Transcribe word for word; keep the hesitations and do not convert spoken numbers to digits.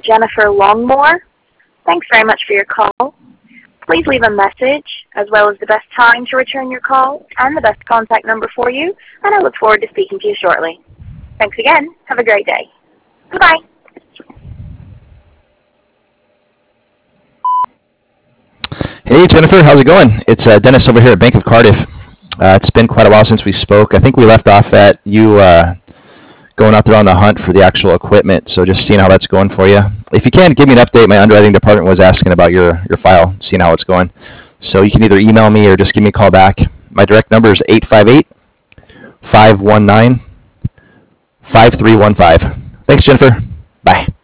Jennifer Longmore. Thanks very much for your call. Please leave a message, as well as the best time to return your call and the best contact number for you, and I look forward to speaking to you shortly. Thanks again. Have a great day. Goodbye. Hey Jennifer, how's it going? It's uh, Dennis over here at Bank of Cardiff. Uh, it's been quite a while since we spoke. I think we left off at you uh, going out there on the hunt for the actual equipment, so just seeing how that's going for you. If you can, give me an update. My underwriting department was asking about your, your file, seeing how it's going. So you can either email me or just give me a call back. My direct number is eight five eight, five one nine, five three one five. Thanks, Jennifer. Bye.